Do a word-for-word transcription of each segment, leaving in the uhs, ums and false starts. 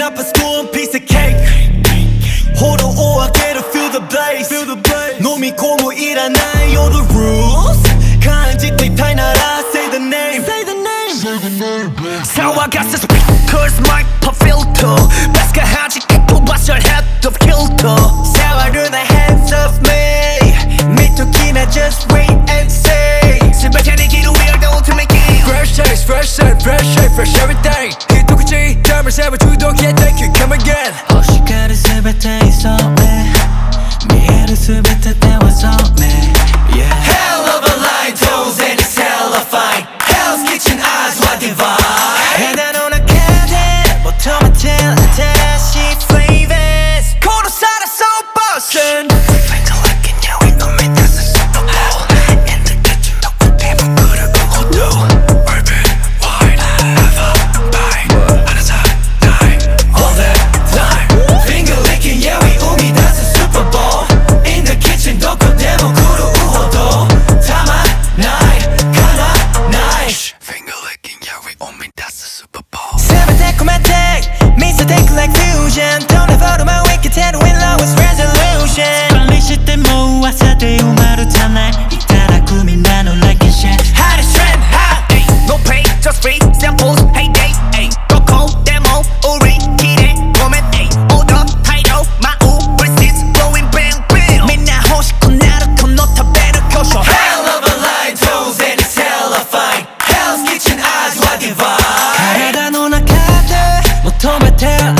Cooking up a storm, piece of cake. Hold on, oh, I get to feel the blaze. Feel the blaze. 놈이 고무 일어나요, the rules. 간직돼 타이나라, say the name. Say the name. Say the name. 사와가스 speakers, mic pop filter. 베스가 하지 keep what's your head of kilter. 사와르나 hands of me. 미토끼나 just wait and say. 실패하는 기로 we are the ultimate king. Fresh taste, fresh scent, fresh shape, fresh everything. 히토크지 잠을 세워 주도해 thank you come again. 호시가를 스베테 있었네 미해를 스베테 때워서네 yeah. Hell of a line, toes and it's hella fine. Hell's Kitchen eyes wide divine. 해난 오나 카드 못하면 tell 다시 flavors 코로 살아 so bustin'. Finger like in your way on me that's a Super Bowl In the kitchen 덕분 대본 그르고 호도 Urban, wide, ever, buy 하나 사, die All the time. Finger licking, yeah, we umi, that's a Super Bowl. In the kitchen, 덕분 대본 그르고 호도 타마, 나이, 가나, 나이. Finger licking yeah we on me that's a Super Bowl 스베테 코마텍 미스 take like fusion. Don't ever my wicked head win lowest resolution. 빨리 시대 모아서 대우마루 타날 이따라 꿈이 나는 like a shit Hottest trend, hot, ayy. No pay, just free samples, heyday, ayy. Coco, demo, 우리 기대 보면, ayy. Order, title, 마우, receipts, blowing bang, bang. 맨날 호시코 나를 건너타 배를 켜셔. Hell of a line, toes and it's hella fine. Hell's Kitchen eyes wide divine. 가래다 노나 카드 못하면 tell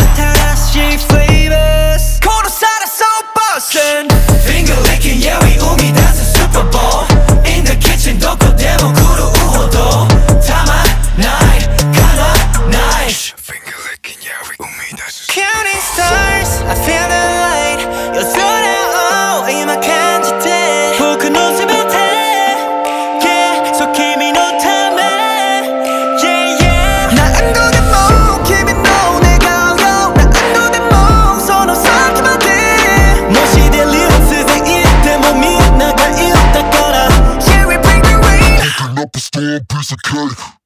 다시 flavors 코로 살아 so bustin'. Finger licking, yeah, we umi, that's a Super Bowl. In the kitchen, 덕분 대본 그르고 호도 타마, 나이, 가나, 나이. Finger licking yeah we on me that's a Counting stars, I feel the light. 요소라, oh, 이만한 짓에 포크 노스베테 yeah so kimi no time yeah yeah 나안 도는 몸, kimi no 내가 어려. 나안 도는 몸, 손을 삼키면 돼. 멋이 될 리듬 세상 일때 몸이 나가 일다 거라. Yeah, we bring the rain. Cooking up a storm, piece of cake.